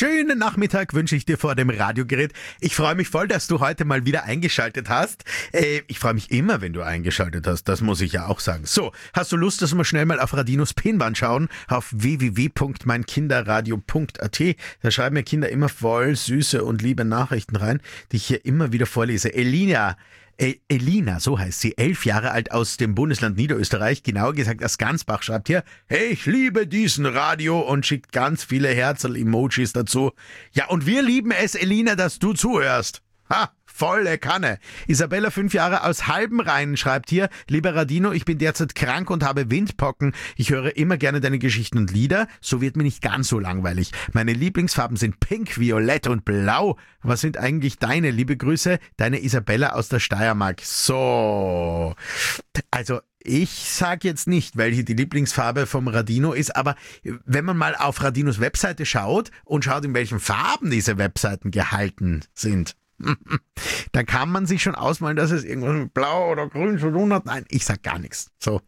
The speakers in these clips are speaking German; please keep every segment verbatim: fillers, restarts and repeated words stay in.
schönen Nachmittag wünsche ich dir vor dem Radiogerät. Ich freue mich voll, dass du heute mal wieder eingeschaltet hast. Äh, ich freue mich immer, wenn du eingeschaltet hast, das muss ich ja auch sagen. So, hast du Lust, dass wir schnell mal auf Radinos Pinwand schauen? Auf w w w punkt mein kinderradio punkt a t. Da schreiben mir Kinder immer voll süße und liebe Nachrichten rein, die ich hier immer wieder vorlese. Elina, äh, Elina, so heißt sie, elf Jahre alt aus dem Bundesland Niederösterreich, genauer gesagt aus Gansbach, schreibt hier, hey, ich liebe diesen Radio und schickt ganz viele Herzl-Emojis dazu. Ja, und wir lieben es, Elina, dass du zuhörst. Ha, volle Kanne. Isabella, fünf Jahre aus Halbenrhein, schreibt hier, lieber Radino, ich bin derzeit krank und habe Windpocken. Ich höre immer gerne deine Geschichten und Lieder, so wird mir nicht ganz so langweilig. Meine Lieblingsfarben sind Pink, Violett und Blau. Was sind eigentlich deine? Liebe Grüße, deine Isabella aus der Steiermark. So, also ich sag jetzt nicht, welche die Lieblingsfarbe vom Radino ist, aber wenn man mal auf Radinos Webseite schaut und schaut, in welchen Farben diese Webseiten gehalten sind, dann kann man sich schon ausmalen, dass es irgendwas mit Blau oder Grün zu tun hat. Nein, ich sag gar nichts. So.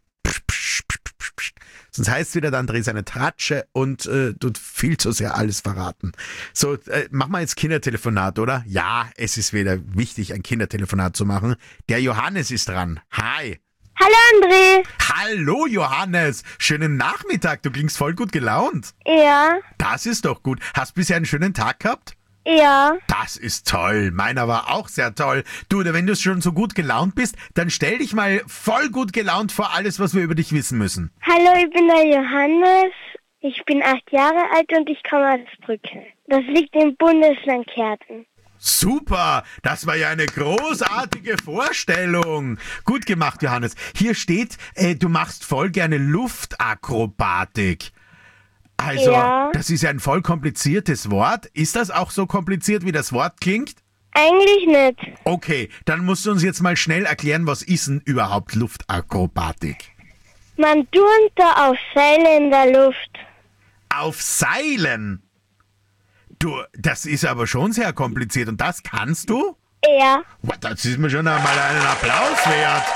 Sonst heißt es wieder, dann dreh seine Tratsche und äh, tut viel zu sehr alles verraten. So, äh, machen wir jetzt Kindertelefonat, oder? Ja, es ist wieder wichtig, ein Kindertelefonat zu machen. Der Johannes ist dran. Hi. Hallo André. Hallo Johannes. Schönen Nachmittag. Du klingst voll gut gelaunt. Ja. Das ist doch gut. Hast du bisher einen schönen Tag gehabt? Ja. Das ist toll. Meiner war auch sehr toll. Du, wenn du schon so gut gelaunt bist, dann stell dich mal voll gut gelaunt vor alles, was wir über dich wissen müssen. Hallo, ich bin der Johannes. Ich bin acht Jahre alt und ich komme aus Brücke. Das liegt im Bundesland Kärnten. Super, das war ja eine großartige Vorstellung. Gut gemacht, Johannes. Hier steht, äh, du machst voll gerne Luftakrobatik. Also, ja. Das ist ja ein voll kompliziertes Wort. Ist das auch so kompliziert, wie das Wort klingt? Eigentlich nicht. Okay, dann musst du uns jetzt mal schnell erklären, was ist denn überhaupt Luftakrobatik? Man turnt da auf Seile in der Luft. Auf Seilen? Du, das ist aber schon sehr kompliziert und das kannst du? Ja. Das ist mir schon einmal einen Applaus wert.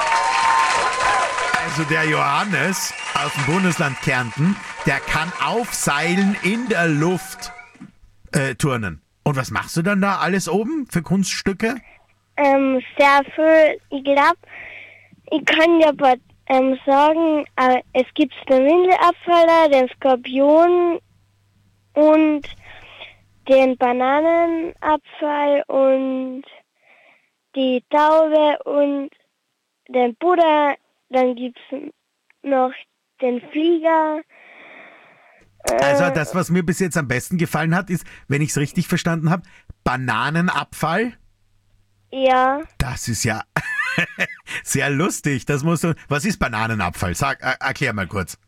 Also der Johannes aus dem Bundesland Kärnten, der kann auf Seilen in der Luft äh, turnen. Und was machst du dann da alles oben für Kunststücke? Ähm, sehr viel. Ich glaube, ich kann ja aber ähm, sagen, äh, es gibt den Windelabfaller, den Skorpion und den Bananenabfall und die Taube und den Buddha. Dann gibt's noch den Flieger. Äh, Also das, was mir bis jetzt am besten gefallen hat, ist, wenn ich es richtig verstanden habe, Bananenabfall. Ja. Das ist ja sehr lustig. Das musst du. Was ist Bananenabfall? Sag, er, erklär mal kurz.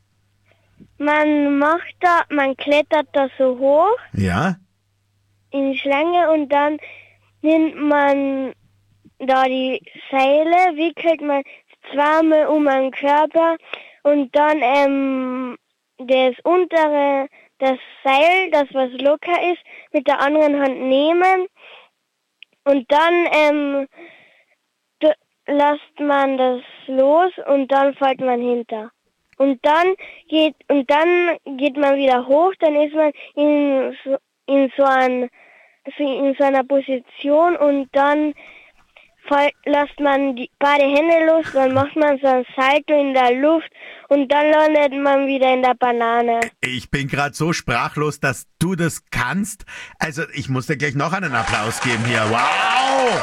Man macht da, man klettert da so hoch Ja. in Schlange und dann nimmt man da die Seile, wickelt man zweimal um den Körper und dann ähm, das untere, das Seil, das was locker ist, mit der anderen Hand nehmen und dann ähm, d- lässt man das los und dann fällt man hinter. Und dann geht und dann geht man wieder hoch, dann ist man in so, in so, ein, in so einer Position und dann lässt man die beide Hände los, dann macht man so ein Salto in der Luft und dann landet man wieder in der Banane. Ich bin gerade so sprachlos, dass du das kannst. Also ich muss dir gleich noch einen Applaus geben hier. Wow!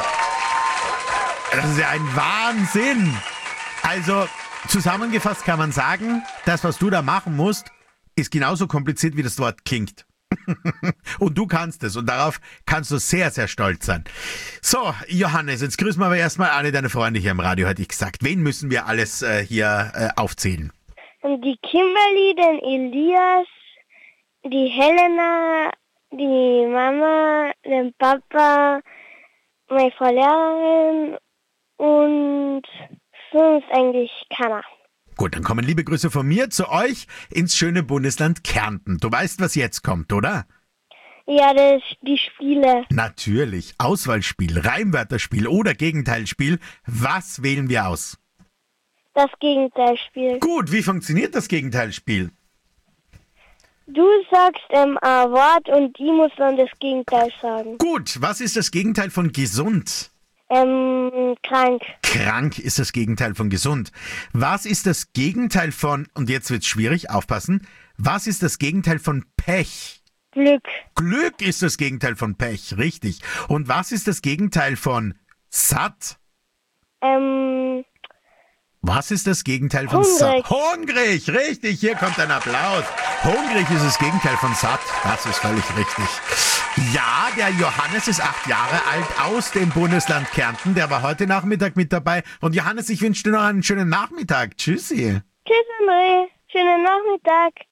Das ist ja ein Wahnsinn. Also zusammengefasst kann man sagen, das, was du da machen musst, ist genauso kompliziert, wie das Wort klingt. Und du kannst es und darauf kannst du sehr, sehr stolz sein. So, Johannes, jetzt grüßen wir aber erstmal alle deine Freunde hier im Radio, hätte ich gesagt. Wen müssen wir alles äh, hier äh, aufzählen? Und die Kimberly, den Elias, die Helena, die Mama, den Papa, meine Frau Lehrerin und sonst eigentlich keiner. Gut, dann kommen liebe Grüße von mir zu euch ins schöne Bundesland Kärnten. Du weißt, was jetzt kommt, oder? Ja, das, die Spiele. Natürlich. Auswahlspiel, Reimwörterspiel oder Gegenteilspiel. Was wählen wir aus? Das Gegenteilspiel. Gut, wie funktioniert das Gegenteilspiel? Du sagst ähm, ein Wort und ich muss dann das Gegenteil sagen. Gut, was ist das Gegenteil von gesund? Ähm, krank. Krank ist das Gegenteil von gesund. Was ist das Gegenteil von, und jetzt wird's schwierig, aufpassen, was ist das Gegenteil von Pech? Glück. Glück ist das Gegenteil von Pech, richtig. Und was ist das Gegenteil von satt? Ähm, Was ist das Gegenteil von Hungrig. satt? Hungrig, richtig, hier kommt ein Applaus. Hungrig ist das Gegenteil von satt, das ist völlig richtig. Ja, der Johannes ist acht Jahre alt aus dem Bundesland Kärnten, der war heute Nachmittag mit dabei. Und Johannes, ich wünsche dir noch einen schönen Nachmittag. Tschüssi. tschüss, André. Schönen Nachmittag.